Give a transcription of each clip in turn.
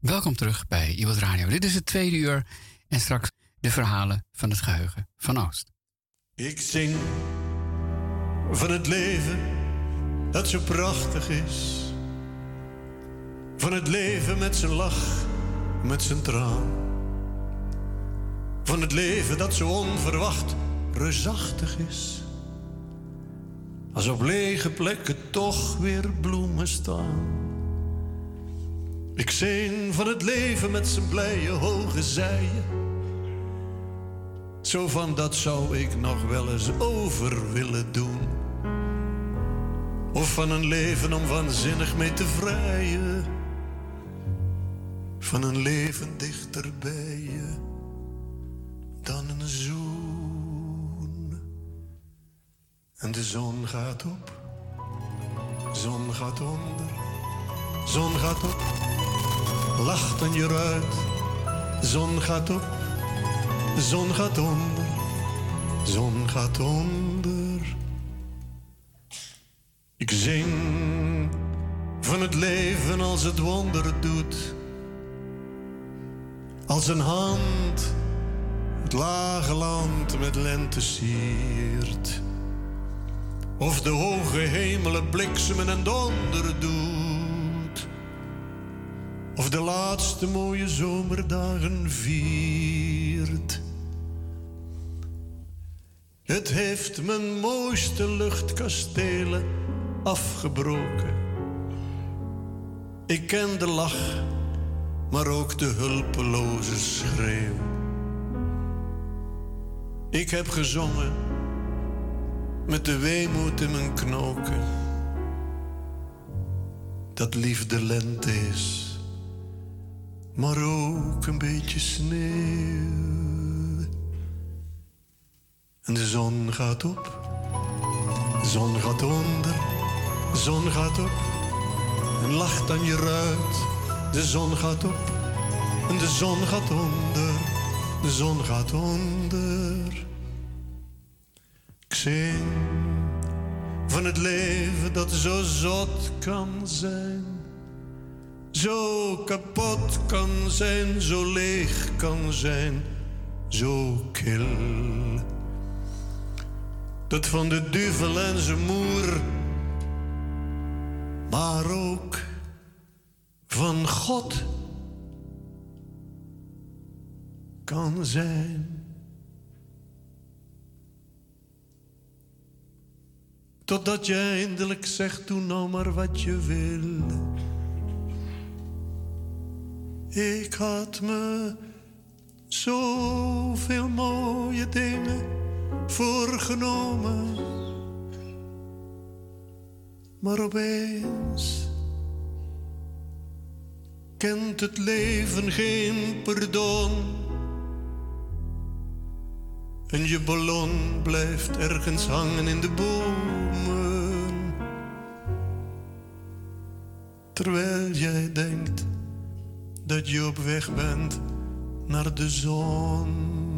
Welkom terug bij Iwat Radio. Dit is het tweede uur en straks de verhalen van het geheugen van Oost. Ik zing van het leven dat zo prachtig is. Van het leven met zijn lach, met zijn traan. Van het leven dat zo onverwacht reusachtig is. Als op lege plekken toch weer bloemen staan. Ik zing van het leven met zijn blije hoge zijen. Zo van dat zou ik nog wel eens over willen doen. Of van een leven om waanzinnig mee te vrijen. Van een leven dichter bij je dan een zoen. En de zon gaat op, zon gaat onder, zon gaat op. Lacht aan je ruit, zon gaat op, zon gaat onder, zon gaat onder. Ik zing van het leven als het wonder doet. Als een hand het lage land met lente siert. Of de hoge hemelen bliksemen en donder doet. Of de laatste mooie zomerdagen viert. Het heeft mijn mooiste luchtkastelen afgebroken. Ik ken de lach, maar ook de hulpeloze schreeuw. Ik heb gezongen met de weemoed in mijn knoken. Dat liefde lente is, maar ook een beetje sneeuw. En de zon gaat op, zon gaat onder, zon gaat op. En lacht aan je ruit, de zon gaat op. En de zon gaat onder, de zon gaat onder. Ik zing van het leven dat zo zot kan zijn. Zo kapot kan zijn, zo leeg kan zijn, zo kil. Dat van de duivel en zijn moer, maar ook van God kan zijn. Totdat je eindelijk zegt, doe nou maar wat je wil. Ik had me zoveel mooie dingen voorgenomen. Maar opeens kent het leven geen pardon. En je ballon blijft ergens hangen in de bomen. Terwijl jij denkt dat je op weg bent naar de zon.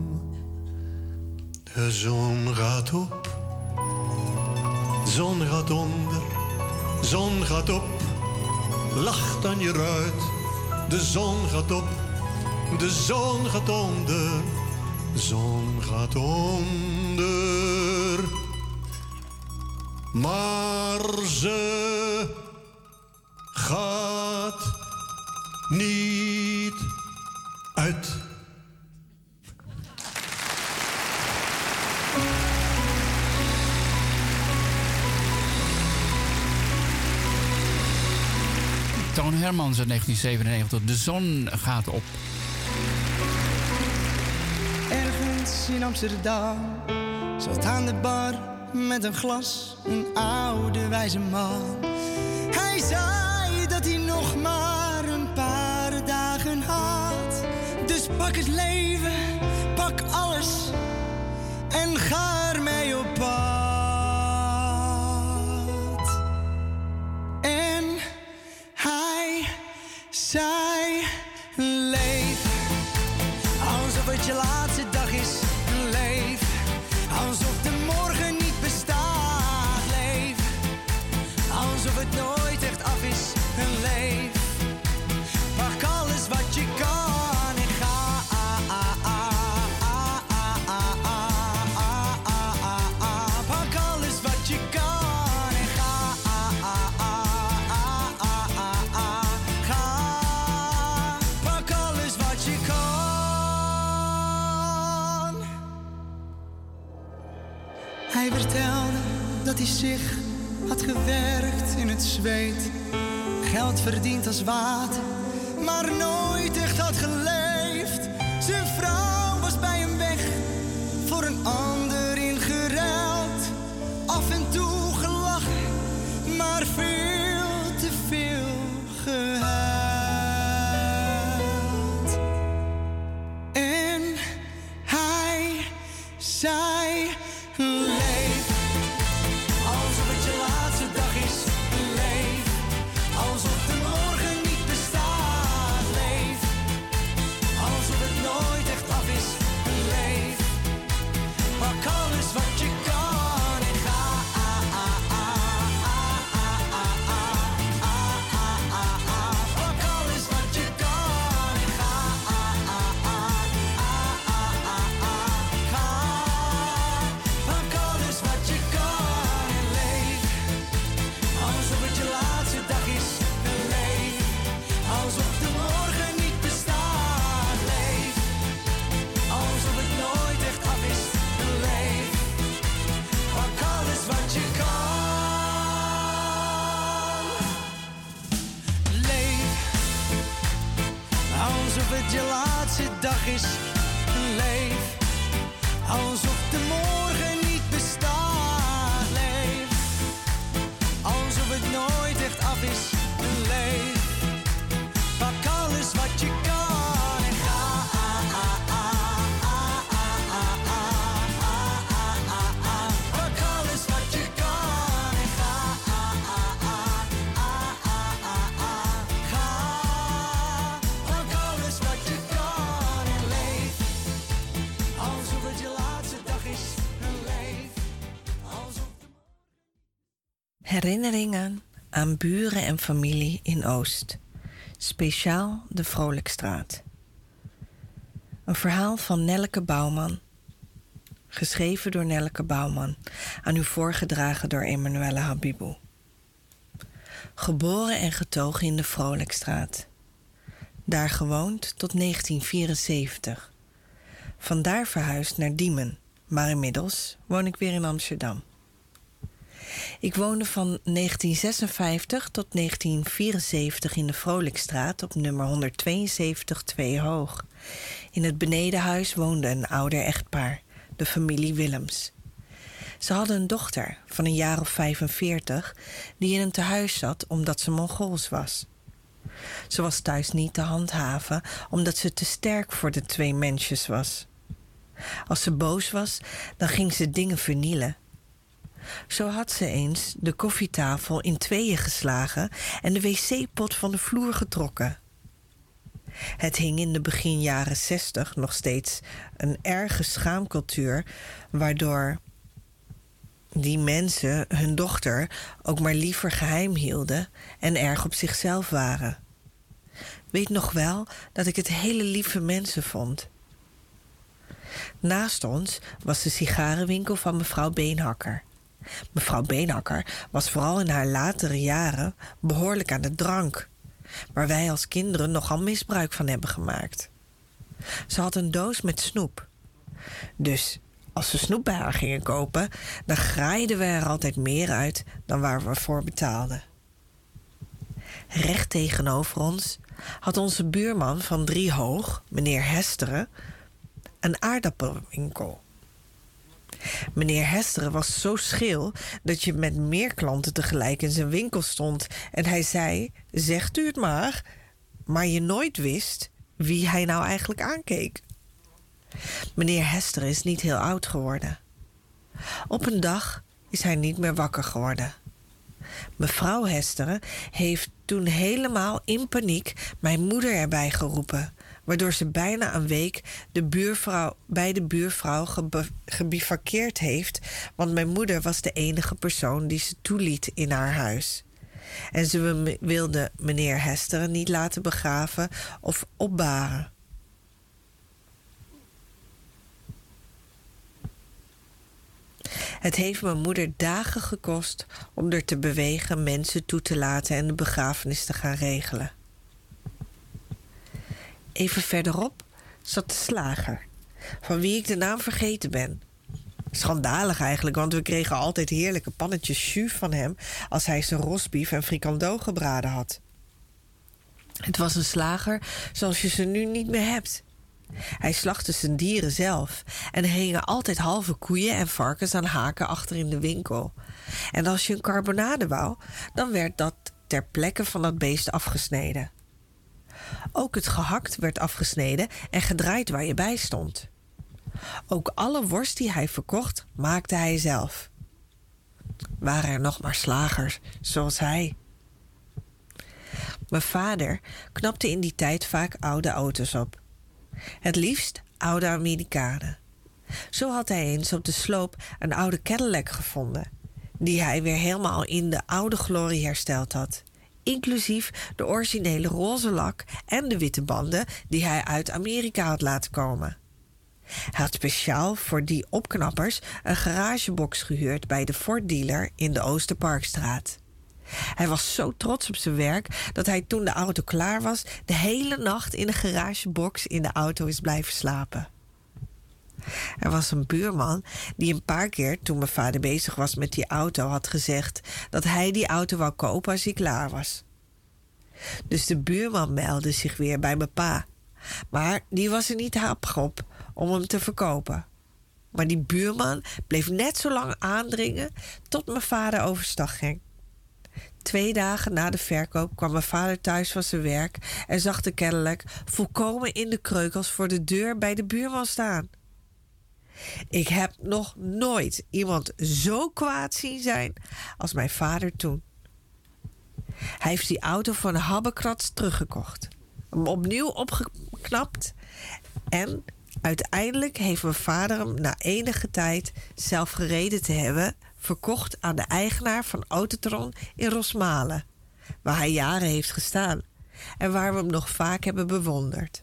De zon gaat op, zon gaat onder, zon gaat op. Lacht aan je ruit, de zon gaat op, de zon gaat onder, de zon gaat onder. Maar ze gaat niet uit. Toon Hermans in 1997. De zon gaat op. Ergens in Amsterdam zat aan de bar met een glas een oude wijze man. Hij zei dat hij nog maar een paar dagen had. Dus pak het leven, pak alles en ga ermee op pad. En hij zei, leef alsof het je laatste dag is. Leef alsof de morgen niet bestaat. Leef alsof het nooit echt af is. Leef, pak alles wat Hij vertelde dat hij zich had gewerkt in het zweet, geld verdiend als water, maar nooit echt had geleefd. Zijn vrouw was bij hem weg, voor een ander ingeruild. Af en toe gelachen, maar veel te veel gehuild. En hij zei: leef alsof het je laatste dag is. Leef alsof de morgen niet bestaat. Leef alsof het nooit echt af is. Leef, pak alles wat je kan en ga. Pak alles wat je kan en ga. Pak alles wat je kan en leef alsof het je laatste dag is. Leef alsof de morgen niet bestaat. Leef alsof het nooit echt af is. Leef, pak alles wat je kan. Leef alsof het je laatste dag is. Leef alsof de morgen niet bestaat. Leef alsof het nooit echt af is. Leef, pak alles wat je kan en ga. Pak alles wat je kan en ga. Ga, pak alles wat je kan en leef alsof het je laatste dag is. Leef alsof de Herinneringen aan buren en familie in Oost. Speciaal de Vrolijkstraat. Een verhaal van Nelleke Bouwman. Geschreven door Nelleke Bouwman. Aan u voorgedragen door Emanuelle Habibou. Geboren en getogen in de Vrolijkstraat. Daar gewoond tot 1974. Vandaar verhuisd naar Diemen. Maar inmiddels woon ik weer in Amsterdam. Ik woonde van 1956 tot 1974 in de Vrolijkstraat op nummer 172 2 Hoog. In het benedenhuis woonde een ouder echtpaar, de familie Willems. Ze hadden een dochter van een jaar of 45 die in een tehuis zat omdat ze Monghools was. Ze was thuis niet te handhaven omdat ze te sterk voor de 2 mensjes was. Als ze boos was, dan ging ze dingen vernielen. Zo had ze eens de koffietafel in 2 geslagen en de wc-pot van de vloer getrokken. Het hing in de begin jaren 60 nog steeds een erge schaamcultuur, waardoor die mensen hun dochter ook maar liever geheim hielden en erg op zichzelf waren. Weet nog wel dat ik het hele lieve mensen vond. Naast ons was de sigarenwinkel van mevrouw Beenhakker. Mevrouw Beenhakker was vooral in haar latere jaren behoorlijk aan de drank, waar wij als kinderen nogal misbruik van hebben gemaakt. Ze had een doos met snoep. Dus als we snoep bij haar gingen kopen, dan graaiden we er altijd meer uit dan waar we voor betaalden. Recht tegenover ons had onze buurman van 3 Hoog, meneer Hesteren, een aardappelwinkel. Meneer Hesteren was zo scheel dat je met meer klanten tegelijk in zijn winkel stond en hij zei, zegt u het maar je nooit wist wie hij nou eigenlijk aankeek. Meneer Hesteren is niet heel oud geworden. Op een dag is hij niet meer wakker geworden. Mevrouw Hesteren heeft toen helemaal in paniek mijn moeder erbij geroepen, waardoor ze bijna een week bij de buurvrouw gebivakkeerd heeft, want mijn moeder was de enige persoon die ze toeliet in haar huis. En ze wilde meneer Hesteren niet laten begraven of opbaren. Het heeft mijn moeder dagen gekost om er te bewegen mensen toe te laten en de begrafenis te gaan regelen. Even verderop zat de slager, van wie ik de naam vergeten ben. Schandalig eigenlijk, want we kregen altijd heerlijke pannetjes jus van hem als hij zijn rosbief en frikandel gebraden had. Het was een slager zoals je ze nu niet meer hebt. Hij slachtte zijn dieren zelf en er hingen altijd halve koeien en varkens aan haken achter in de winkel. En als je een carbonade wou, dan werd dat ter plekke van dat beest afgesneden. Ook het gehakt werd afgesneden en gedraaid waar je bij stond. Ook alle worst die hij verkocht, maakte hij zelf. Waren er nog maar slagers zoals hij. Mijn vader knapte in die tijd vaak oude auto's op. Het liefst oude Amerikanen. Zo had hij eens op de sloop een oude Cadillac gevonden, die hij weer helemaal in de oude glorie hersteld had. Inclusief de originele roze lak en de witte banden die hij uit Amerika had laten komen. Hij had speciaal voor die opknappers een garagebox gehuurd bij de Ford dealer in de Oosterparkstraat. Hij was zo trots op zijn werk dat hij toen de auto klaar was de hele nacht in de garagebox in de auto is blijven slapen. Er was een buurman die een paar keer toen mijn vader bezig was met die auto had gezegd dat hij die auto wou kopen als hij klaar was. Dus de buurman meldde zich weer bij mijn pa, maar die was er niet happig op om hem te verkopen. Maar die buurman bleef net zo lang aandringen tot mijn vader overstag ging. 2 dagen na de verkoop kwam mijn vader thuis van zijn werk en zag de Cadillac volkomen in de kreukels voor de deur bij de buurman staan. Ik heb nog nooit iemand zo kwaad zien zijn als mijn vader toen. Hij heeft die auto voor een habbekrats teruggekocht, hem opnieuw opgeknapt en uiteindelijk heeft mijn vader hem na enige tijd zelf gereden te hebben verkocht aan de eigenaar van Autotron in Rosmalen, waar hij jaren heeft gestaan en waar we hem nog vaak hebben bewonderd.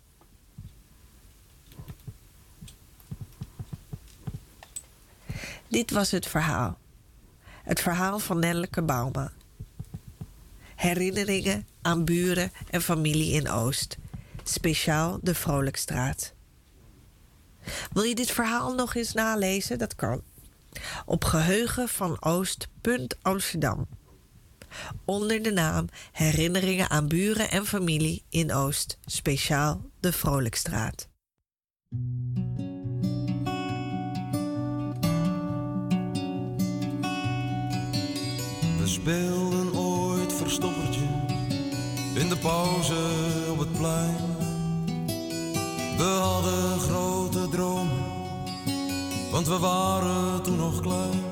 Dit was het verhaal. Het verhaal van Nelleke Bauma. Herinneringen aan buren en familie in Oost. Speciaal de Vrolijkstraat. Wil je dit verhaal nog eens nalezen? Dat kan. Op geheugenvanoost.amsterdam. Onder de naam Herinneringen aan buren en familie in Oost. Speciaal de Vrolijkstraat. We speelden ooit verstoppertje in de pauze op het plein. We hadden grote dromen, want we waren toen nog klein.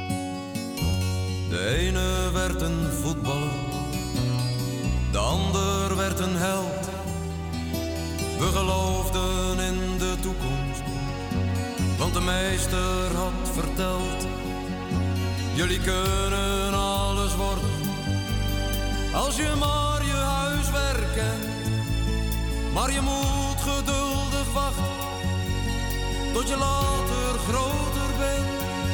De ene werd een voetballer, de ander werd een held. We geloofden in de toekomst, want de meester had verteld: jullie kunnen alles worden, als je maar je huiswerk kent. Maar je moet geduldig wachten, tot je later groter bent.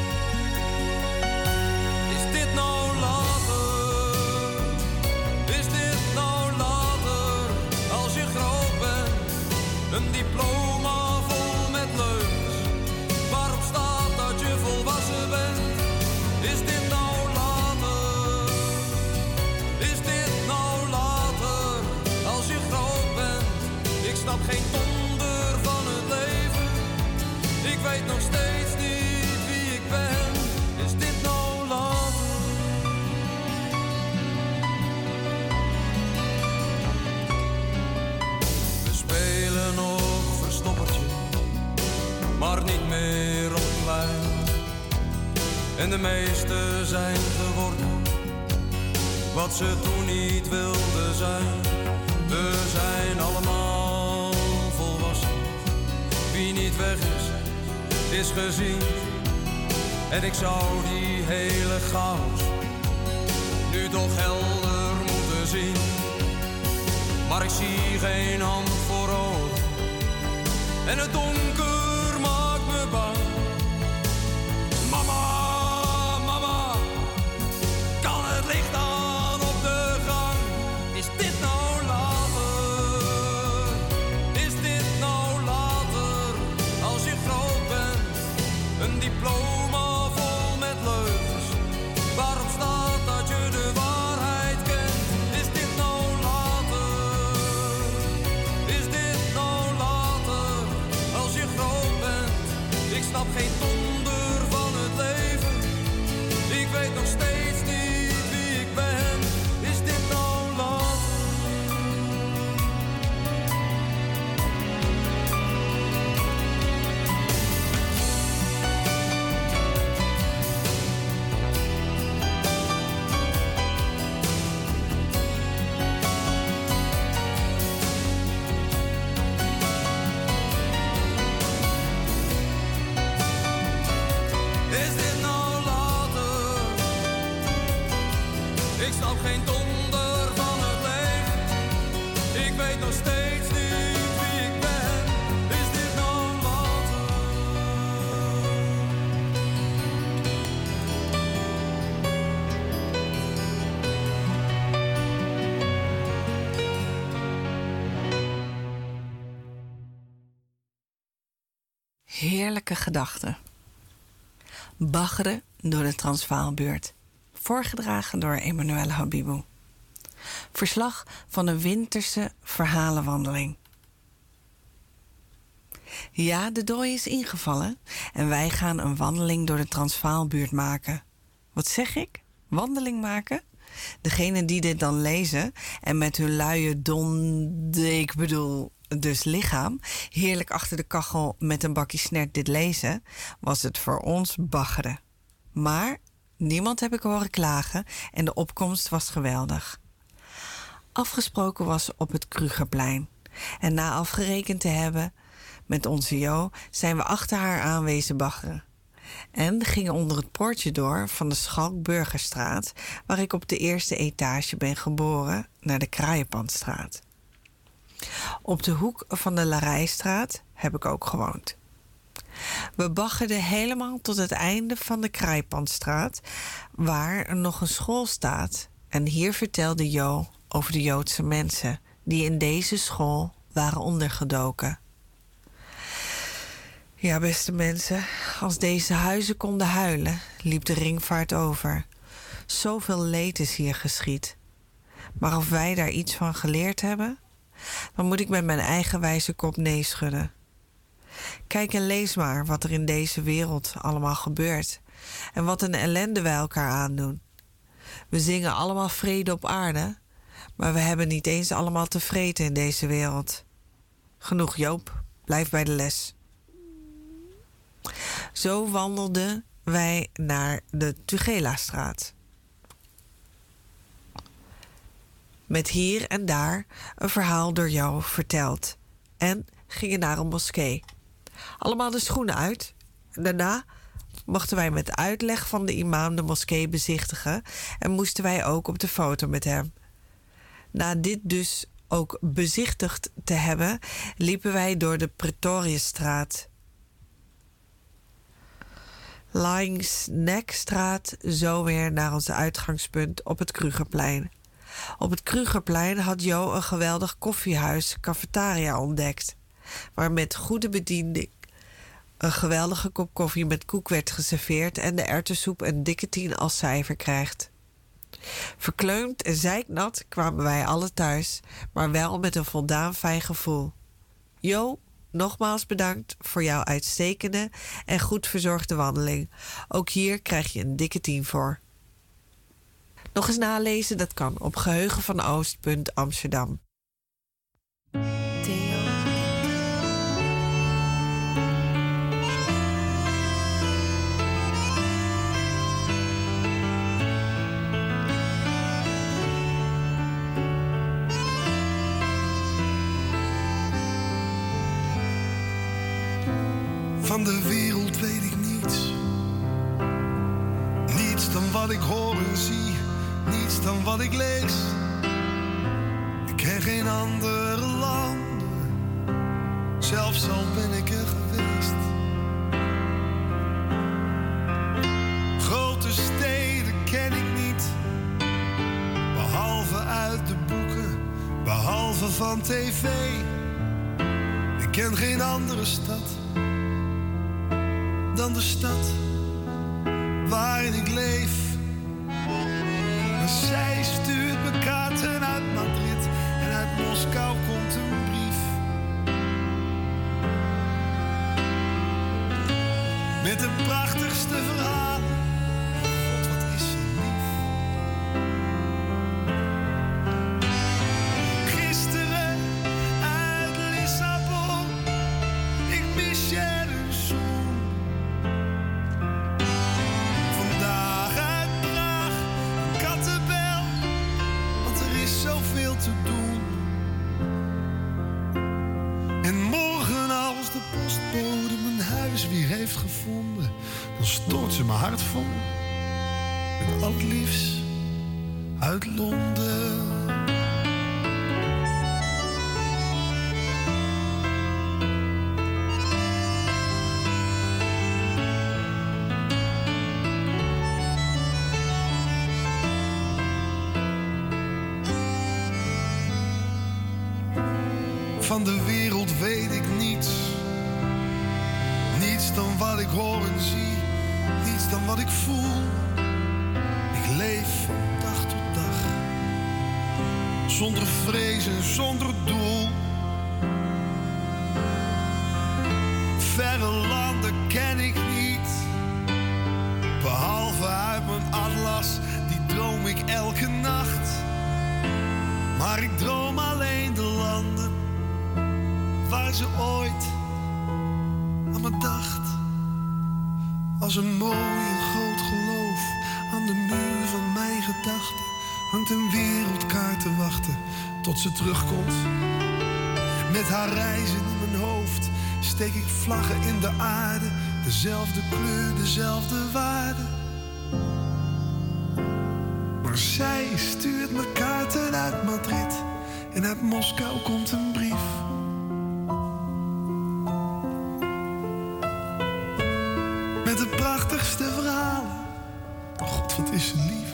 Is dit nou later? Is dit nou later? Als je groot bent, een diploma vol met leugens, waarop staat dat je volwassen bent. Is dit nou later? Is dit nou later? Als je groot bent, ik snap geen donder van het leven. Ik weet nog steeds niet wie ik ben. Is dit nou later? We spelen nog verstoppertje, maar niet meer op het plein. En de meesten zijn geworden wat ze toen niet wilden zijn. We zijn allemaal volwassen. Wie niet weg is, is gezien. En ik zou die hele chaos nu toch helder moeten zien. Maar ik zie geen hand voor ogen en het donker maakt me bang. Mama, mama, kan het licht aan op de gang? Is dit nou later? Is dit nou later? Als je groot bent, een diploma geen donder van het leven. Ik weet nog steeds niet wie ik ben. Is dit nou later? Heerlijke gedachten. Baggeren door de Transvaalbuurt. Voorgedragen door Emanuele Habibou. Verslag van een winterse verhalenwandeling. Ja, de dooi is ingevallen en wij gaan een wandeling door de Transvaalbuurt maken. Wat zeg ik? Wandeling maken? Degenen die dit dan lezen en met hun luie ik bedoel dus lichaam, heerlijk achter de kachel met een bakje snert dit lezen, was het voor ons baggeren. Maar niemand heb ik horen klagen en de opkomst was geweldig. Afgesproken was op het Krugerplein. En na afgerekend te hebben met onze Jo, zijn we achter haar aanwezen baggeren. En gingen onder het poortje door van de Schalkburgerstraat, waar ik op de eerste etage ben geboren, naar de Kraaienpandstraat. Op de hoek van de Larijstraat heb ik ook gewoond. We baggerden helemaal tot het einde van de Kraaienpandstraat, waar nog een school staat. En hier vertelde Jo over de Joodse mensen die in deze school waren ondergedoken. Ja, beste mensen, als deze huizen konden huilen, liep de ringvaart over. Zoveel leed is hier geschied. Maar of wij daar iets van geleerd hebben, dan moet ik met mijn eigen wijze kop nee schudden. Kijk en lees maar wat er in deze wereld allemaal gebeurt en wat een ellende wij elkaar aandoen. We zingen allemaal vrede op aarde, maar we hebben niet eens allemaal te vreten in deze wereld. Genoeg, Joop, blijf bij de les. Zo wandelden wij naar de Tugelastraat. Met hier en daar een verhaal door jou verteld. En gingen naar een moskee. Allemaal de schoenen uit. Daarna mochten wij met uitleg van de imam de moskee bezichtigen en moesten wij ook op de foto met hem. Na dit dus ook bezichtigd te hebben, liepen wij door de Pretoriusstraat, Langsnekstraat, zo weer naar ons uitgangspunt op het Krugerplein. Op het Krugerplein had Jo een geweldig koffiehuis, cafetaria, ontdekt, waar met goede bediening een geweldige kop koffie met koek werd geserveerd en de erwtensoep een dikke 10 als cijfer krijgt. Verkleumd en zeiknat kwamen wij alle thuis, maar wel met een voldaan fijn gevoel. Jo, nogmaals bedankt voor jouw uitstekende en goed verzorgde wandeling. Ook hier krijg je een dikke 10 voor. Nog eens nalezen, dat kan op geheugenvanoost.amsterdam. Theo. Van de wereld weet ik niets. Niets dan wat ik hoor en zie. Niets dan wat ik lees. Ik ken geen andere landen. Zelfs al ben ik er geweest. Grote steden ken ik niet. Behalve uit de boeken. Behalve van tv. Ik ken geen andere stad dan de stad waarin ik leef. Maar zij stuurt me kaarten uit Madrid en uit Moskou komt een brief. Met de prachtigste verhalen. God, wat is ze lief. Gisteren uit Lissabon, ik mis je. Te doen. En morgen als de postbode mijn huis weer heeft gevonden, dan stort ze mijn hart vol met al het liefst uit Londen. Van de wereld weet ik niets. Niets dan wat ik hoor en zie. Niets dan wat ik voel. Ik leef van dag tot dag. Zonder vrees en zonder doel. Verre landen ken ik niet. Behalve uit mijn atlas, die droom ik elke nacht. Maar ik droom alleen de landen waar ze ooit aan me dacht. Als een mooi en groot geloof aan de muur van mijn gedachten hangt een wereldkaart te wachten tot ze terugkomt. Met haar reizen in mijn hoofd steek ik vlaggen in de aarde. Dezelfde kleur, dezelfde waarde. Maar zij stuurt me kaarten uit Madrid en uit Moskou komt een brief. Met de prachtigste verhalen. Oh God, wat is ze lief.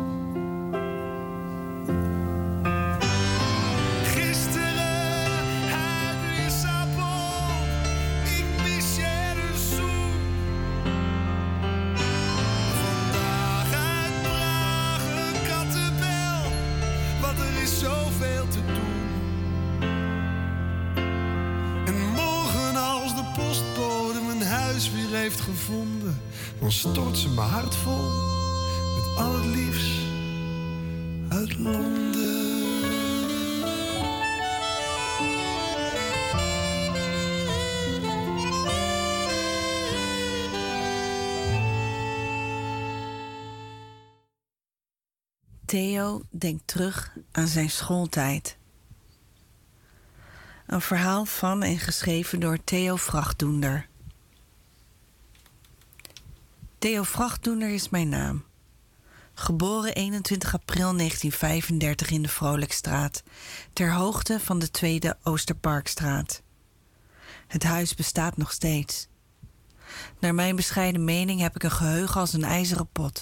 Gisteren uit Lissabon, ik mis je de zoen. Vandaag uit Praag een kattenbel, want er is zoveel te doen. En morgen als de postbode mijn huis weer heeft gevonden, dan stort ze mijn hart vol met al het liefst uit Londen. Theo denkt terug aan zijn schooltijd. Een verhaal van en geschreven door Theo Vrachtdoender. Theo Vrachtdoender is mijn naam. Geboren 21 april 1935 in de Vrolijkstraat, ter hoogte van de Tweede Oosterparkstraat. Het huis bestaat nog steeds. Naar mijn bescheiden mening heb ik een geheugen als een ijzeren pot.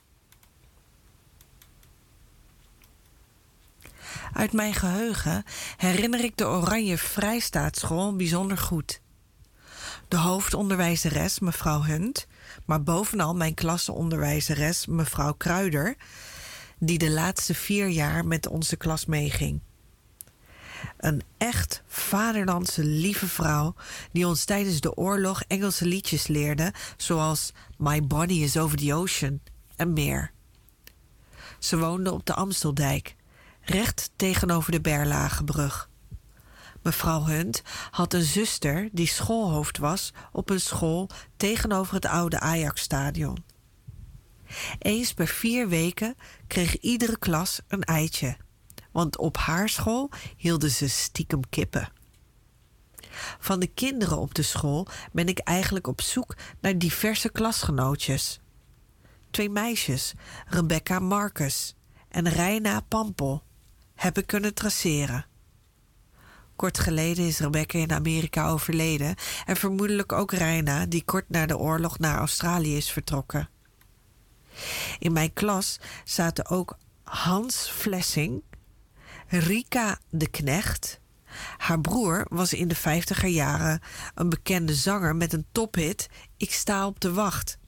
Uit mijn geheugen herinner ik de Oranje Vrijstaatsschool bijzonder goed. De hoofdonderwijzeres, mevrouw Hunt, maar bovenal mijn klasseonderwijzeres, mevrouw Kruider, die de laatste 4 jaar met onze klas meeging. Een echt vaderlandse lieve vrouw die ons tijdens de oorlog Engelse liedjes leerde, zoals My Body is Over the Ocean en meer. Ze woonde op de Amsteldijk, recht tegenover de Berlagebrug. Mevrouw Hunt had een zuster die schoolhoofd was op een school tegenover het oude Ajax-stadion. Eens per 4 weken kreeg iedere klas een eitje, want op haar school hielden ze stiekem kippen. Van de kinderen op de school ben ik eigenlijk op zoek naar diverse klasgenootjes. 2 meisjes, Rebecca Marcus en Reina Pampel, heb ik kunnen traceren. Kort geleden is Rebecca in Amerika overleden en vermoedelijk ook Reina, die kort na de oorlog naar Australië is vertrokken. In mijn klas zaten ook Hans Flessing, Rika de Knecht. Haar broer was in de 50er jaren een bekende zanger met een tophit Ik sta op de wacht.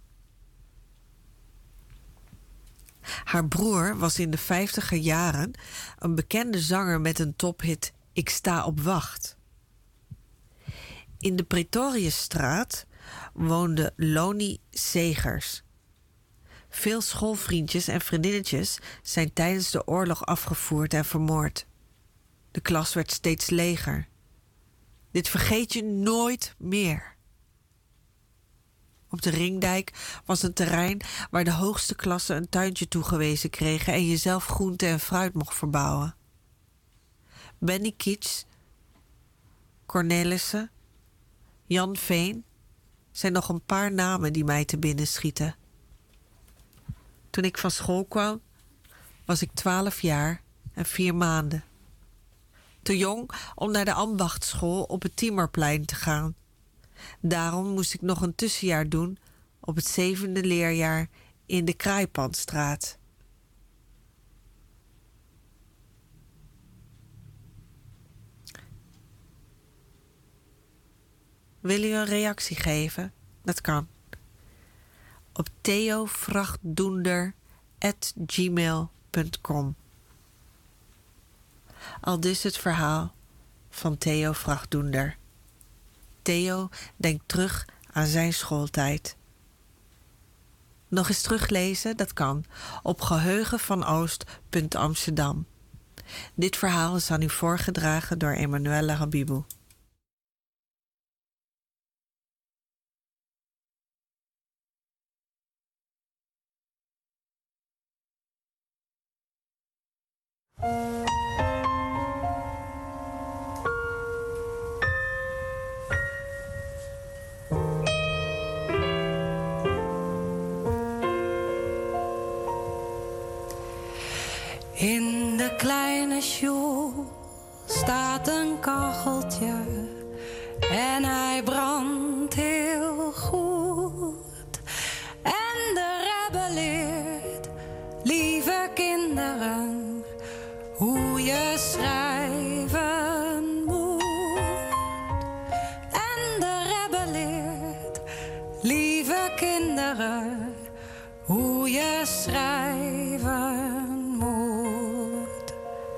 Haar broer was in de 50er jaren een bekende zanger met een tophit Ik sta op wacht. In de Pretoriusstraat woonde Loni Segers. Veel schoolvriendjes en vriendinnetjes zijn tijdens de oorlog afgevoerd en vermoord. De klas werd steeds leger. Dit vergeet je nooit meer. Op de Ringdijk was een terrein waar de hoogste klassen een tuintje toegewezen kregen en je zelf groente en fruit mocht verbouwen. Benny Kiets, Cornelissen, Jan Veen zijn nog een paar namen die mij te binnen schieten. Toen ik van school kwam, was ik 12 jaar en 4 maanden. Te jong om naar de ambachtschool op het Timmerplein te gaan. Daarom moest ik nog een tussenjaar doen op het 7e leerjaar in de Kraaipandstraat. Wil u een reactie geven? Dat kan. Op theovrachtdoender@gmail.com. Aldus het verhaal van Theo Vrachtdoender. Theo denkt terug aan zijn schooltijd. Nog eens teruglezen? Dat kan. Op geheugenvanoost.amsterdam. Dit verhaal is aan u voorgedragen door Emanuelle Habibou. In de kleine sjoel staat een kacheltje en hij brandt heel goed. En de rebbe leert, lieve kinderen, hoe je schrijven moet. En de rebbe leert, lieve kinderen, hoe je schrijven moet.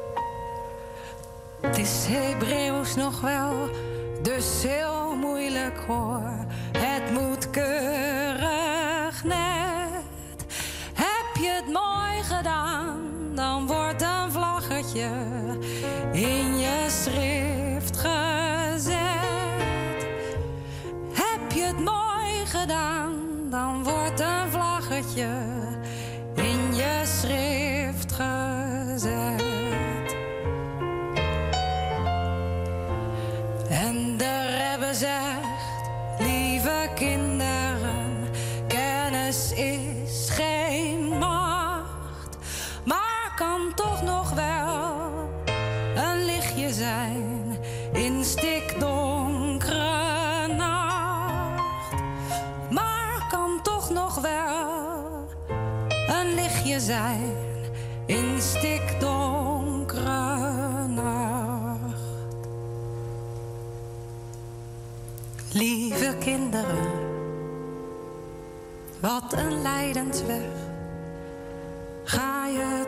Het is Hebreeuws nog wel, dus heel moeilijk hoor. Het moet keurig net. Heb je het mooi gedaan, dan wordt een vlaggetje in je schrift gezet. Heb je het mooi gedaan, dan wordt een vlaggetje in je schrift gezet. En de rebbe zegt, lieve kinderen, kennis is geen macht, maar kan toch nog wel een lichtje zijn in stikdonkere nacht. Maar kan toch nog wel een lichtje zijn in stikdonkere nacht. Lieve kinderen, wat een lijdensweg ga je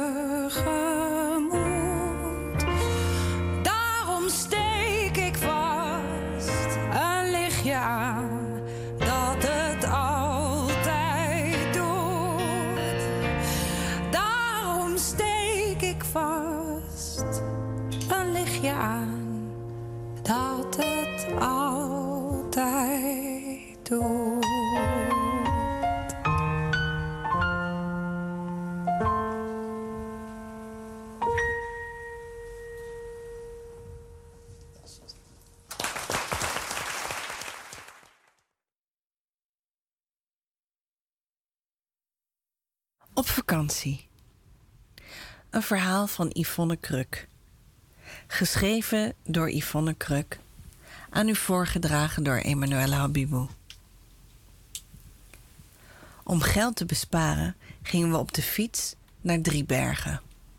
tegemoet. Daarom steek ik vast een lichtje aan dat het altijd doet. Daarom steek ik vast een lichtje aan dat het altijd doet. Op vakantie. Een verhaal van Yvonne Kruk. Geschreven door Yvonne Kruk. Aan u voorgedragen door Emanuelle Habibou. Om geld te besparen gingen we op de fiets naar Driebergen.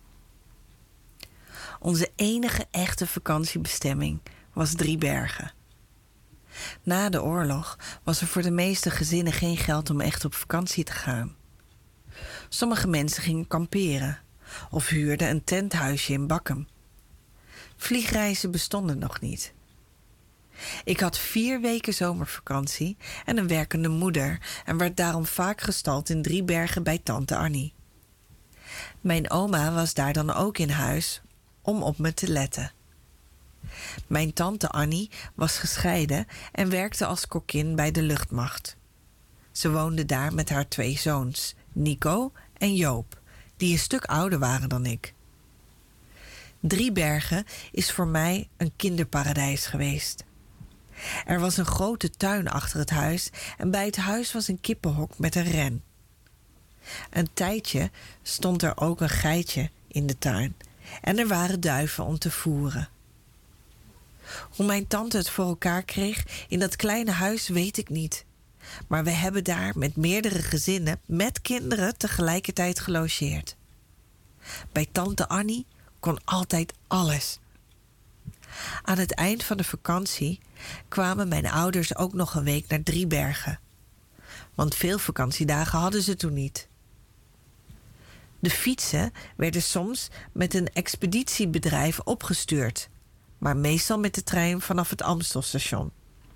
Onze enige echte vakantiebestemming was Driebergen. Na de oorlog was er voor de meeste gezinnen geen geld om echt op vakantie te gaan. Sommige mensen gingen kamperen of huurden een tenthuisje in Bakkum. Vliegreizen bestonden nog niet. Ik had 4 weken zomervakantie en een werkende moeder en werd daarom vaak gestald in Driebergen bij tante Annie. Mijn oma was daar dan ook in huis om op me te letten. Mijn tante Annie was gescheiden en werkte als kokkin bij de luchtmacht. Ze woonde daar met haar 2 zoons, Nico en Joop, die een stuk ouder waren dan ik. Driebergen is voor mij een kinderparadijs geweest. Er was een grote tuin achter het huis en bij het huis was een kippenhok met een ren. Een tijdje stond er ook een geitje in de tuin en er waren duiven om te voeren. Hoe mijn tante het voor elkaar kreeg in dat kleine huis weet ik niet. Maar we hebben daar met meerdere gezinnen met kinderen tegelijkertijd gelogeerd. Bij tante Annie kon altijd alles. Aan het eind van de vakantie kwamen mijn ouders ook nog een week naar Driebergen. Want veel vakantiedagen hadden ze toen niet. De fietsen werden soms met een expeditiebedrijf opgestuurd, maar meestal met de trein vanaf het Amstelstation.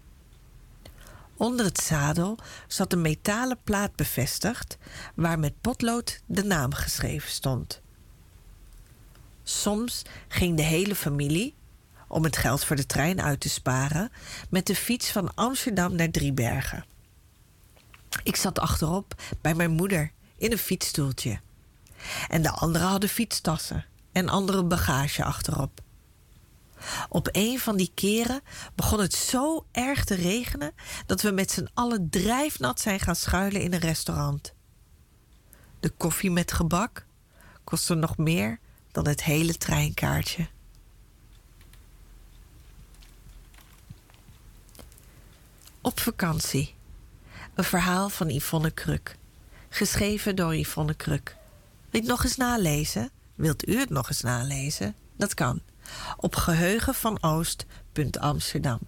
Onder het zadel zat een metalen plaat bevestigd waar met potlood de naam geschreven stond. Soms ging de hele familie, om het geld voor de trein uit te sparen, met de fiets van Amsterdam naar Driebergen. Ik zat achterop bij mijn moeder in een fietsstoeltje. En de anderen hadden fietstassen en andere bagage achterop. Op een van die keren begon het zo erg te regenen dat we met z'n allen drijfnat zijn gaan schuilen in een restaurant. De koffie met gebak kostte nog meer dan het hele treinkaartje. Op vakantie. Een verhaal van Yvonne Kruk. Geschreven door Yvonne Kruk. Wilt u het nog eens nalezen? Wilt u het nog eens nalezen? Dat kan. Op geheugenvanoost.amsterdam.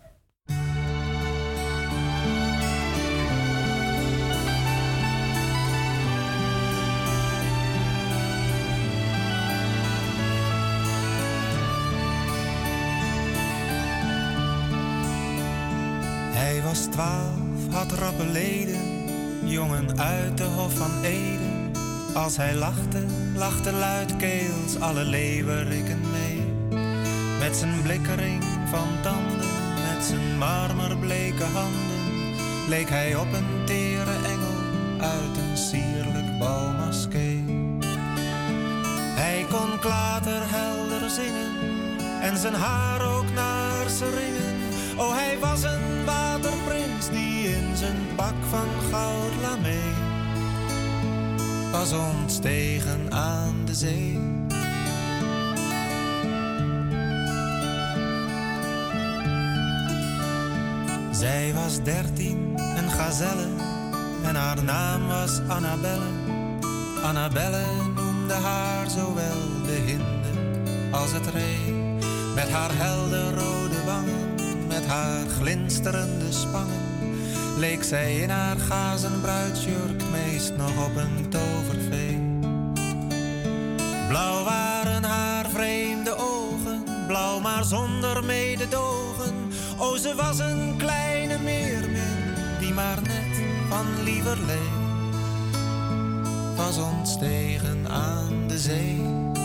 Hij was 12, had rappe leden, jongen uit de Hof van Eden. Als hij lachte, lachte luidkeels alle leeuweriken mee. Met zijn blikkering van tanden, met zijn marmerbleke handen, leek hij op een tere engel uit een sierlijk balmaskee. Hij kon klaterhelder zingen en zijn haar ook naar zijn ringen. Oh, hij was een waterprins die in zijn pak van goud lamee was ontstegen aan de zee. Zij was 13, een gazelle, en haar naam was Annabelle. Annabelle noemde haar zowel de hinde als het ree. Met haar helder rode wangen, met haar glinsterende spangen, leek zij in haar gazen bruidsjurk meest nog op een tovervee. Blauw waren haar vreemde ogen, blauw maar zonder mededogen. O, ze was een kleine meermin die maar net van lieverlee was ontstegen aan de zee.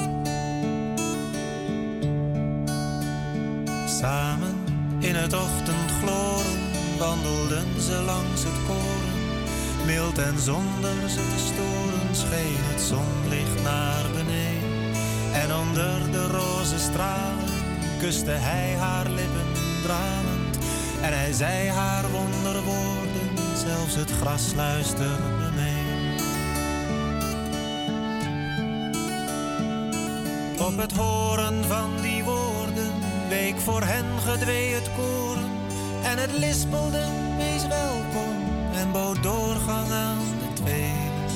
Samen in het ochtendgloren wandelden ze langs het koren. Mild en zonder ze te storen scheen het zonlicht naar beneden. En onder de roze stralen kuste hij haar lippen dralend. En hij zei haar wonderwoorden, zelfs het gras luisterde mee. Op het horen van die woorden week voor hen gedwee het koren. En het lispelde, wees welkom, en bood doorgang aan de twee.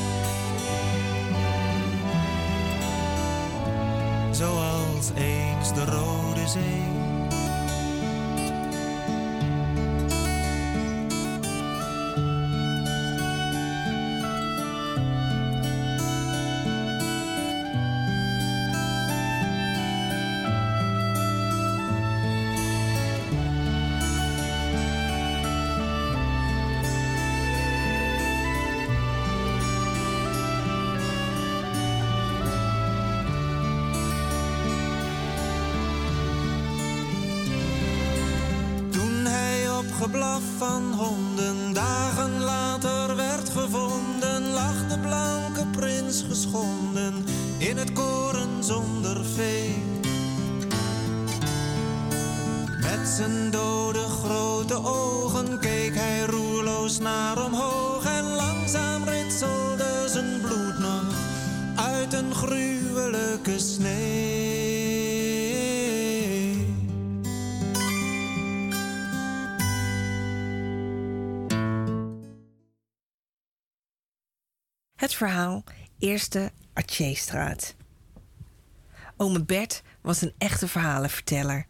Zoals eens de Rode Zee. Geblaf van honden, dagen later werd gevonden, lag de blanke prins geschonden in het koren zonder vee. Met zijn dode grote ogen keek hij roerloos naar omhoog en langzaam ritselde zijn bloed snee. Het verhaal Eerste Atjehstraat. Ome Bert was een echte verhalenverteller.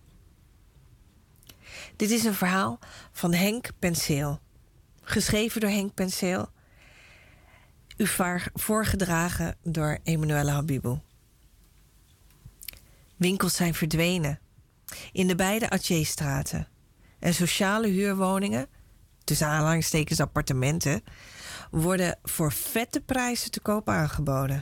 Dit is een verhaal van Henk Penseel. Geschreven door Henk Penseel. Voorgedragen door Emanuelle Habibou. Winkels zijn verdwenen. In de beide Atjehstraten. En sociale huurwoningen, tussen aanhalingstekens appartementen, worden voor vette prijzen te koop aangeboden.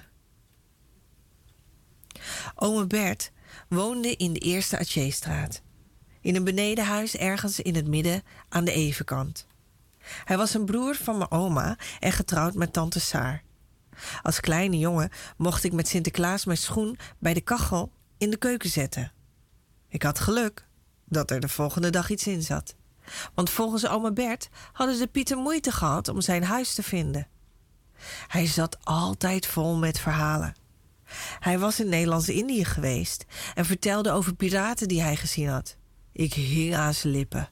Ome Bert woonde in de Eerste Atjehstraat. In een benedenhuis ergens in het midden aan de evenkant. Hij was een broer van mijn oma en getrouwd met tante Saar. Als kleine jongen mocht ik met Sinterklaas mijn schoen bij de kachel in de keuken zetten. Ik had geluk dat er de volgende dag iets in zat. Want volgens oma Bert hadden de Pieten moeite gehad om zijn huis te vinden. Hij zat altijd vol met verhalen. Hij was in Nederlands-Indië geweest en vertelde over piraten die hij gezien had. Ik hing aan zijn lippen.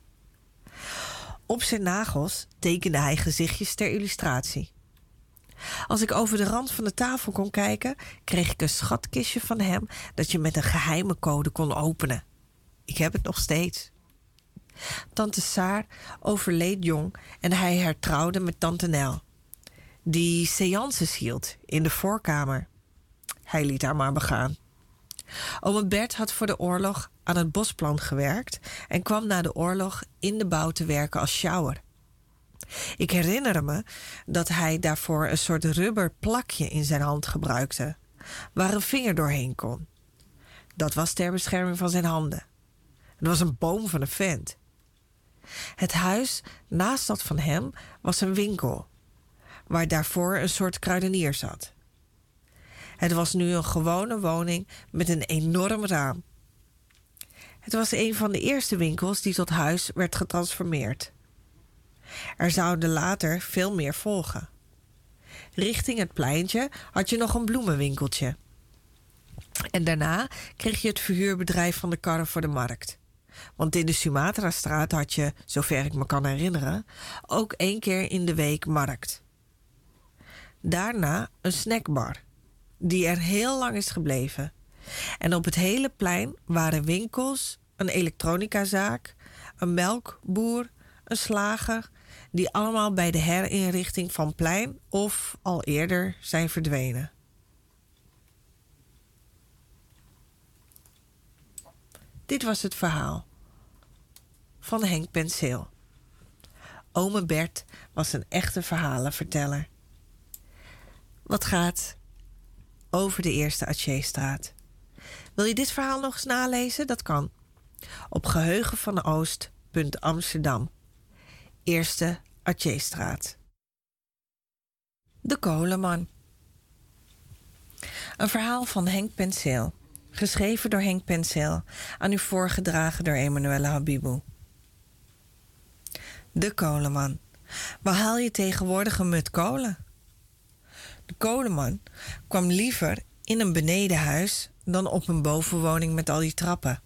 Op zijn nagels tekende hij gezichtjes ter illustratie. Als ik over de rand van de tafel kon kijken, kreeg ik een schatkistje van hem dat je met een geheime code kon openen. Ik heb het nog steeds. Tante Saar overleed jong en hij hertrouwde met tante Nel, die séances hield in de voorkamer. Hij liet haar maar begaan. Ome Bert had voor de oorlog aan het bosplan gewerkt en kwam na de oorlog in de bouw te werken als sjouwer. Ik herinner me dat hij daarvoor een soort rubber plakje in zijn hand gebruikte, waar een vinger doorheen kon. Dat was ter bescherming van zijn handen. Het was een boom van een vent. Het huis naast dat van hem was een winkel, waar daarvoor een soort kruidenier zat. Het was nu een gewone woning met een enorm raam. Het was een van de eerste winkels die tot huis werd getransformeerd. Er zouden later veel meer volgen. Richting het pleintje had je nog een bloemenwinkeltje. En daarna kreeg je het verhuurbedrijf van de karren voor de markt. Want in de Sumatrastraat had je, zover ik me kan herinneren, ook 1 keer in de week markt. Daarna een snackbar, die er heel lang is gebleven. En op het hele plein waren winkels, een elektronicazaak, een melkboer, een slager, die allemaal bij de herinrichting van plein of al eerder zijn verdwenen. Dit was het verhaal van Henk Penseel. Ome Bert was een echte verhalenverteller. Wat gaat over de Eerste Atjehstraat. Wil je dit verhaal nog eens nalezen? Dat kan. Op geheugenvanoost.amsterdam. Eerste Atjehstraat. De Kolenman. Een verhaal van Henk Penseel. Geschreven door Henk Penseel. Aan u voorgedragen door Emanuelle Habibou. De Kolenman. Waar haal je tegenwoordig een mut kolen? De kolenman kwam liever in een benedenhuis dan op een bovenwoning met al die trappen.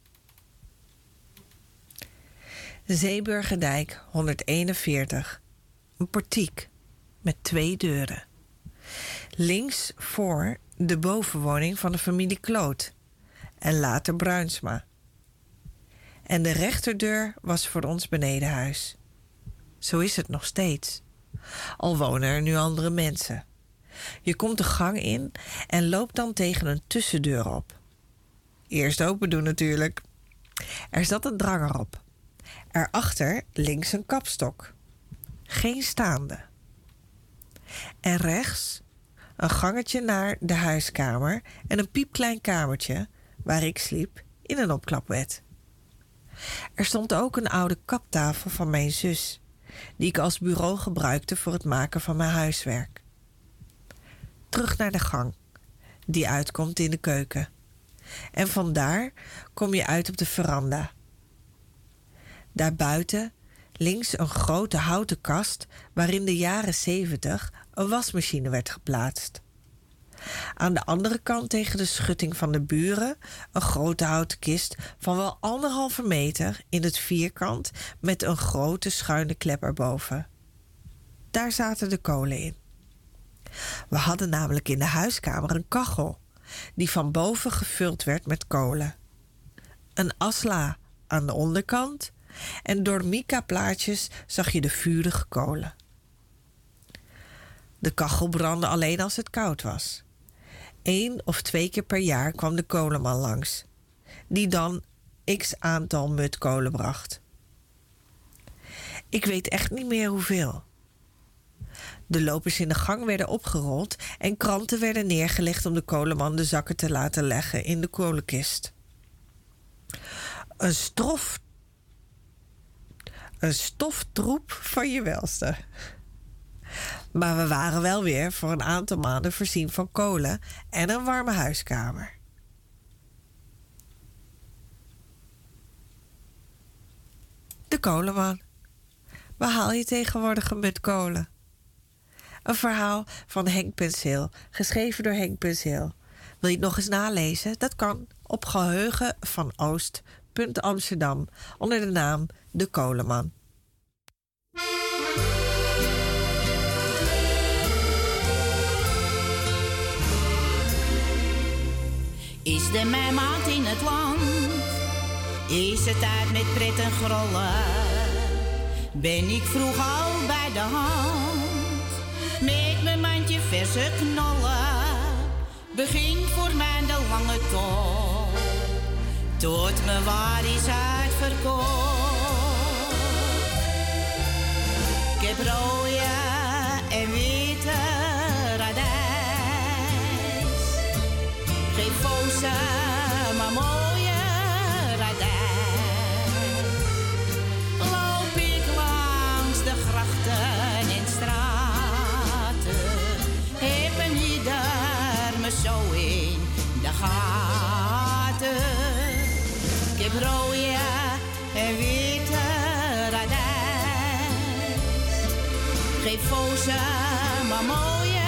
Zeeburgerdijk 141. Een portiek met 2 deuren. Links voor de bovenwoning van de familie Kloot en later Bruinsma. En de rechterdeur was voor ons benedenhuis. Zo is het nog steeds. Al wonen er nu andere mensen. Je komt de gang in en loopt dan tegen een tussendeur op. Eerst open doen natuurlijk. Er zat een dranger op. Erachter links een kapstok. Geen staande. En rechts een gangetje naar de huiskamer en een piepklein kamertje waar ik sliep in een opklapbed. Er stond ook een oude kaptafel van mijn zus, die ik als bureau gebruikte voor het maken van mijn huiswerk. Terug naar de gang, die uitkomt in de keuken. En vandaar kom je uit op de veranda. Daarbuiten links een grote houten kast waarin de jaren 70 een wasmachine werd geplaatst. Aan de andere kant tegen de schutting van de buren een grote houten kist van wel 1,5 meter in het vierkant met een grote schuine klep erboven. Daar zaten de kolen in. We hadden namelijk in de huiskamer een kachel die van boven gevuld werd met kolen. Een asla aan de onderkant en door mica-plaatjes zag je de vurige kolen. De kachel brandde alleen als het koud was. 1 of 2 keer per jaar kwam de kolenman langs, die dan x aantal mut kolen bracht. Ik weet echt niet meer hoeveel. De lopers in de gang werden opgerold en kranten werden neergelegd om de kolenman de zakken te laten leggen in de kolenkist. Een stoftroep van je welste. Maar we waren wel weer voor een aantal maanden voorzien van kolen en een warme huiskamer. De kolenman. Waar haal je tegenwoordig een mut kolen? Een verhaal van Henk Penseel, geschreven door Henk Penseel. Wil je het nog eens nalezen? Dat kan op geheugenvanoost.amsterdam onder de naam De Kolenman. Is de mijmaat in het land? Is het uit met pret en grollen? Ben ik vroeg al bij de hand? Met mijn mandje verse knollen begint voor mij de lange tocht, tot me waar is uitverkocht. Ik heb rode en witte radijs, geen foze, maar mooie radijs. Loop ik langs de grachten en straten, heb een ieder me zo in de gaten. Ik heb rode en witte radijs, geen foze, maar mooie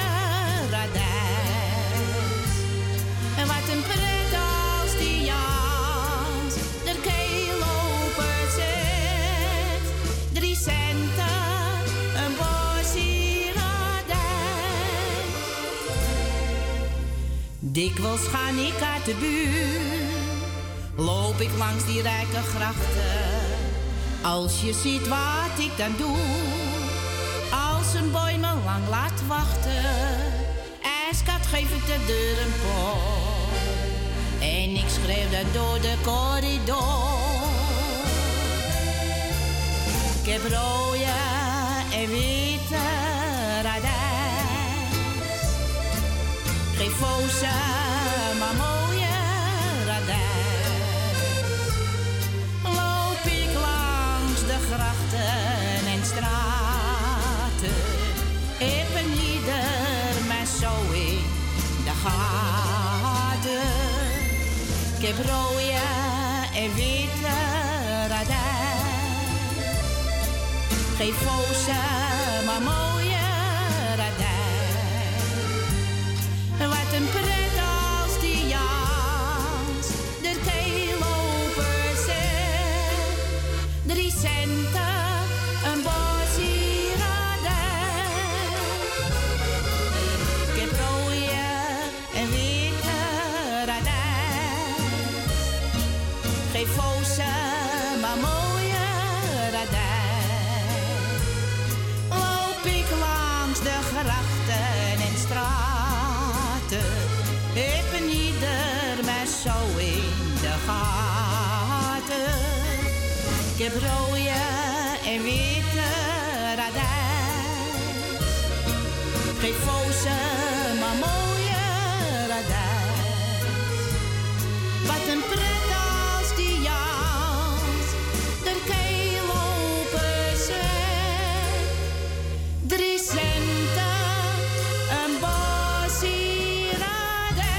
radijs. En wat een pret als die Jans de keel open zet. 3 centen, een bosje radijs. Dikwijls ga ik uit de buurt, loop ik langs die rijke grachten. Als je ziet wat ik dan doe, als een boy me lang laat wachten, ijskat geef ik de deur een poot en ik schreeuw dat door de corridor. Ik heb rode en witte radijs, geen foze, maar mooie radijs. Loop ik langs de grachten en straten, heb een ieder mij zo in de gaten. Ik heb rode en witte radijs, geen foze, maar mooie radijs. Wat een pret als die Jans de keel open zet. 3 centen, een bosje radijs. Ik heb rode en witte radijs, geen foze, maar mooie radijs. Loop ik langs de grachten en straten, heb een ieder mij zo in de gaten. Ik heb rode en witte radijs, geen foze, maar mooie radijs. Wat een pret als die Jans de keel open zet. 3 centen, een bosje radijs.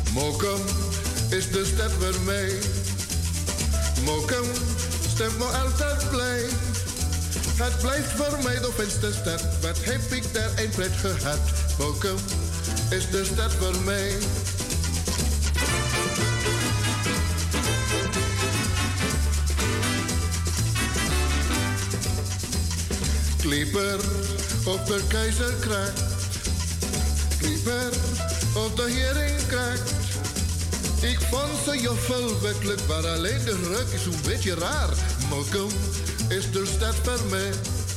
Mokum is de stad voor mij. Mokum stemt me altijd blij. Het blijft voor mij de fijnste stad. Wat heb ik daar een pret gehad. Mokum is de stad voor mij. Klieper op de keizerkracht. Klieper op de heringkracht. Ik vond ze joffel werkelijk, maar alleen de ruk is een beetje raar. Mokum is de stad voor mij.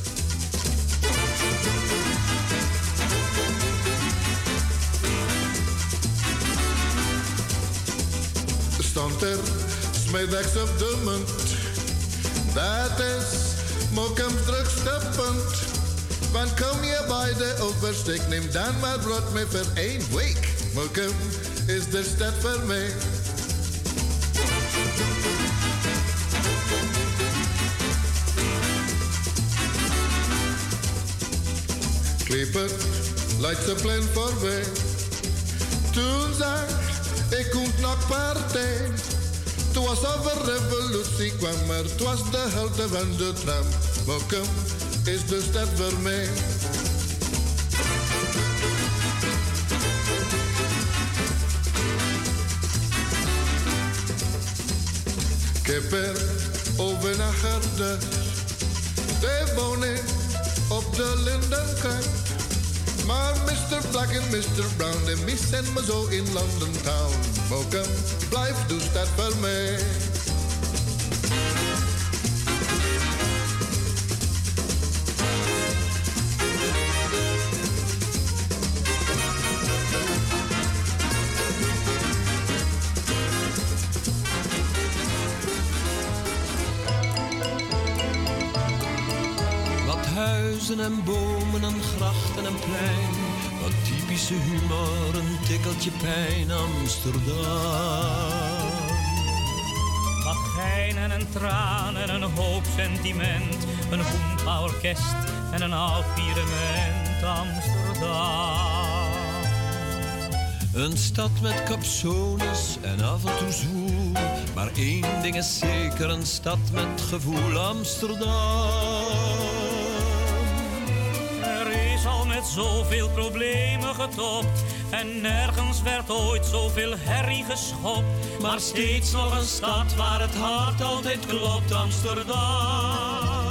Stond er smiddags op de munt. Dat is Mokum's drukste punt. Want kom je bij de oversteek, neem dan maar brood mee voor 1 week. Mokum is de stad voor mij. Klieper leidt zijn plan voorbij. Toen zag ik komt nog partij. Toen was over revolutie kwam, maar het was de helte van de tram. Mokum is de stad voor mij. Ik heb er overnacht. De woning op de Lindenkant. Maar Mr. Black en Mr. Brown, die missen me zo in London Town. Mokum blijft de stad voor mij. En bomen en grachten en plein. Wat typische humor, een tikkeltje pijn, Amsterdam. Wat gein en een traan en een hoop sentiment. Een hoenpaorkest en een oud pirement, Amsterdam. Een stad met capsones en af en toe zwoel. Maar één ding is zeker, een stad met gevoel, Amsterdam. Al met zoveel problemen getopt. En nergens werd ooit zoveel herrie geschopt. Maar steeds nog een stad waar het hart altijd klopt. Amsterdam.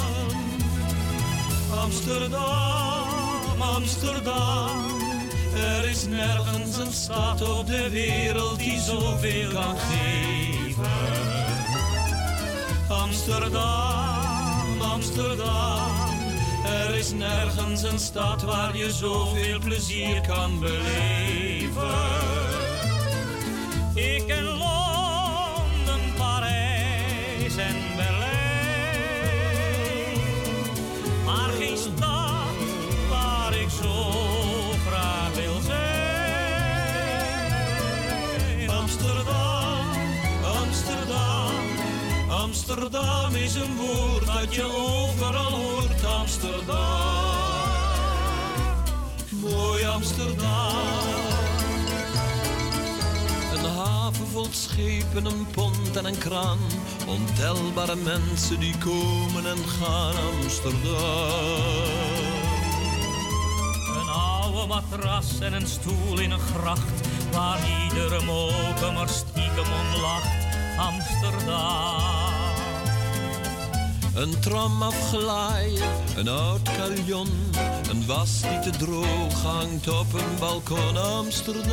Amsterdam, Amsterdam. Er is nergens een stad op de wereld die zoveel kan geven. Amsterdam, Amsterdam. Er is nergens een stad waar je zoveel plezier kan beleven. Ik ken Londen, Parijs en Berlijn. Maar geen stad waar ik zo graag wil zijn. Amsterdam, Amsterdam. Amsterdam is een woord dat je overal hoort. Amsterdam, mooi Amsterdam. Een haven vol schepen, een pont en een kraan. Ontelbare mensen die komen en gaan, Amsterdam. Een oude matras en een stoel in een gracht. Waar iedere mokum er stiekem om lacht, Amsterdam. Een tram afgeleid, een oud carillon. Een was die te droog hangt op een balkon, Amsterdam.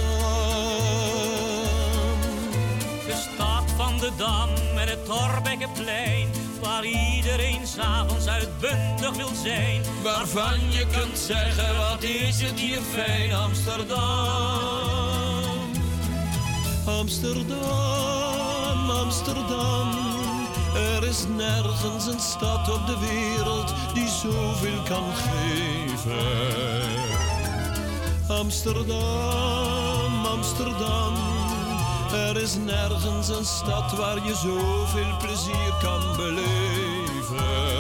De stad van de Dam en het Thorbeckenplein. Waar iedereen 's avonds uitbundig wil zijn. Waarvan je kunt zeggen, wat is het hier fijn, Amsterdam. Amsterdam, Amsterdam. Er is nergens een stad op de wereld die zoveel kan geven. Amsterdam, Amsterdam. Er is nergens een stad waar je zoveel plezier kan beleven.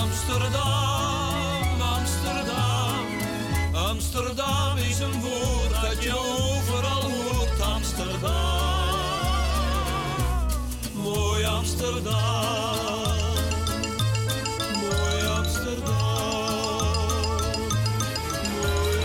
Amsterdam, Amsterdam. Amsterdam is een woord dat je overal hoort. Amsterdam, mooi Amsterdam, mooi Amsterdam, mooi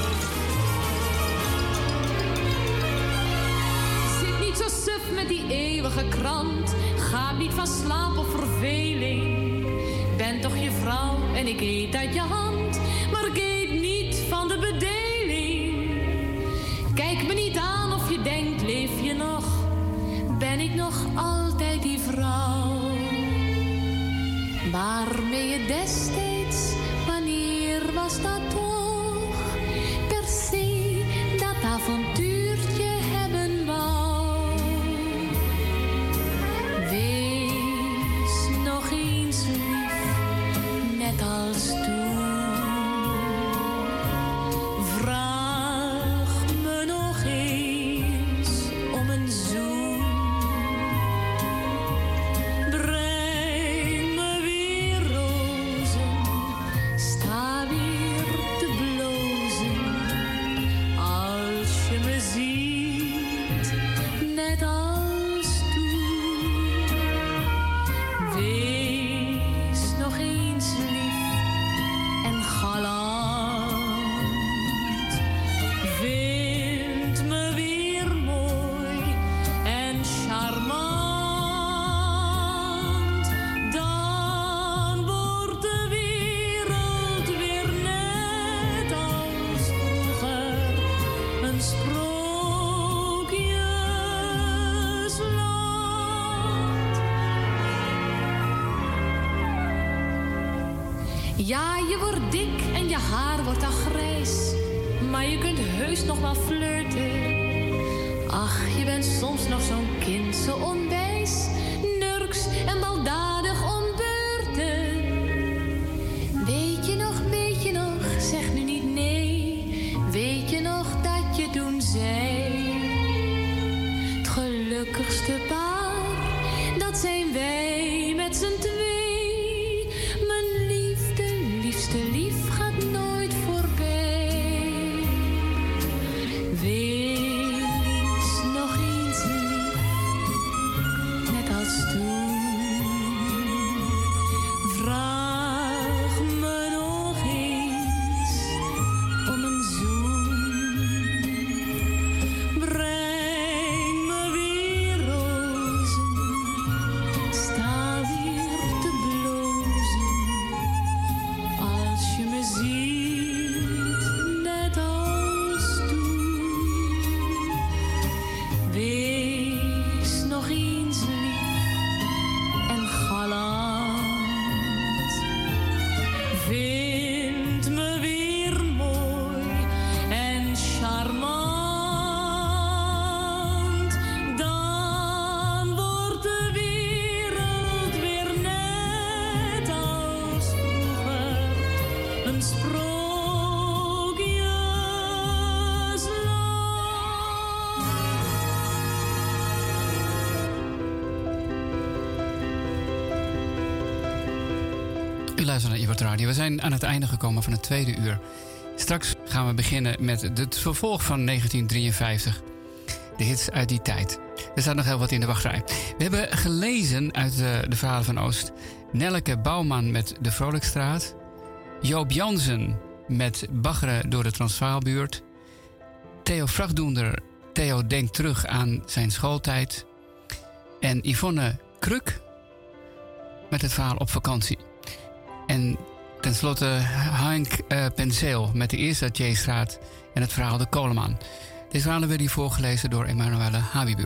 Amsterdam. Zit niet zo suf met die eeuwige krant. Ga niet van slaap of verveling. Ben toch je vrouw en ik eet uit je hand. Maar ik eet niet van de bedeling. Kijk me niet aan of je denkt, leef je nog? Ben ik nog altijd die vrouw? Waarmee je destijds, wanneer was dat toch? Per se dat avontuurtje hebben wou. Wees nog eens lief, net als toen. Vraag me nog eens om een zoen. Breng me weer rozen, sta weer te blozen. Als je me ziet, net als toen. Wees nog eens lief en galant. Vind me weer mooi en charmant. Dan wordt de wereld weer net als vroeger een sprookjesland. Ja, je wordt dik en je haar wordt al grijs. Maar je kunt heus nog wel flirten. Ach, je bent soms nog zo'n kind, zo onwijs. Nurks en baldadig om beurten. Weet je nog, zeg nu niet nee. Weet je nog dat je toen zei? Het gelukkigste paar, dat zijn wij met z'n twee. Mijn liefde, liefste lief gaat nooit voorbij. Wees nog eens lief, net als toen. Vraag me nog eens om een zoen. Breng me weer rozen, sta weer te blozen. Als je me ziet, net als toen. Wees nog eens lief en galant. Vind me weer mooi en charmant. Dan wordt de wereld weer net als vroeger een U luistert naar Iwart Radio. We zijn aan het einde gekomen van het tweede uur. Straks gaan we beginnen met het vervolg van 1953. De hits uit die tijd. Er staat nog heel wat in de wachtrij. We hebben gelezen uit de Verhalen van Oost. Nelleke Bouwman met De Vrolijkstraat. Joop Jansen met Baggeren door de Transvaalbuurt. Theo Vrachtdoender. Theo denkt terug aan zijn schooltijd. En Yvonne Kruk met het verhaal Op vakantie. En tenslotte Henk Penseel met de eerste J-straat en het verhaal De Koleman. Deze verhalen werden hier voorgelezen door Emanuele Habibu.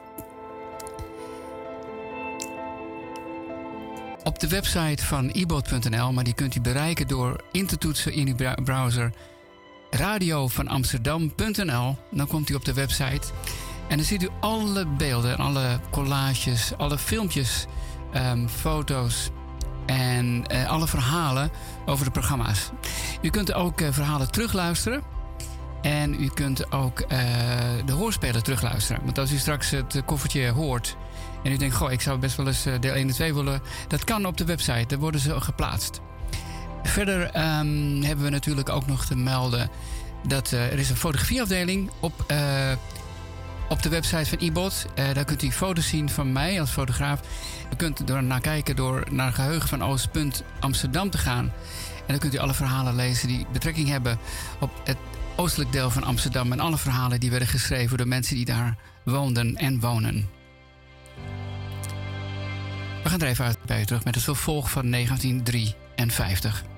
Op de website van ibot.nl, maar die kunt u bereiken door in te toetsen in uw browser radiovanamsterdam.nl. Dan komt u op de website en dan ziet u alle beelden, alle collages, alle filmpjes, foto's en alle verhalen over de programma's. U kunt ook verhalen terugluisteren. En u kunt ook de hoorspelen terugluisteren. Want als u straks het koffertje hoort en u denkt, goh, ik zou best wel eens deel 1 en 2 willen. Dat kan op de website, daar worden ze geplaatst. Verder hebben we natuurlijk ook nog te melden dat er is een fotografieafdeling op de website van IBOT. Daar kunt u foto's zien van mij als fotograaf. U kunt er naar kijken door naar Geheugen van Oost.Amsterdam te gaan. En dan kunt u alle verhalen lezen die betrekking hebben op het oostelijk deel van Amsterdam. En alle verhalen die werden geschreven door mensen die daar woonden en wonen. We gaan er even uit bij u terug met het vervolg van 1953.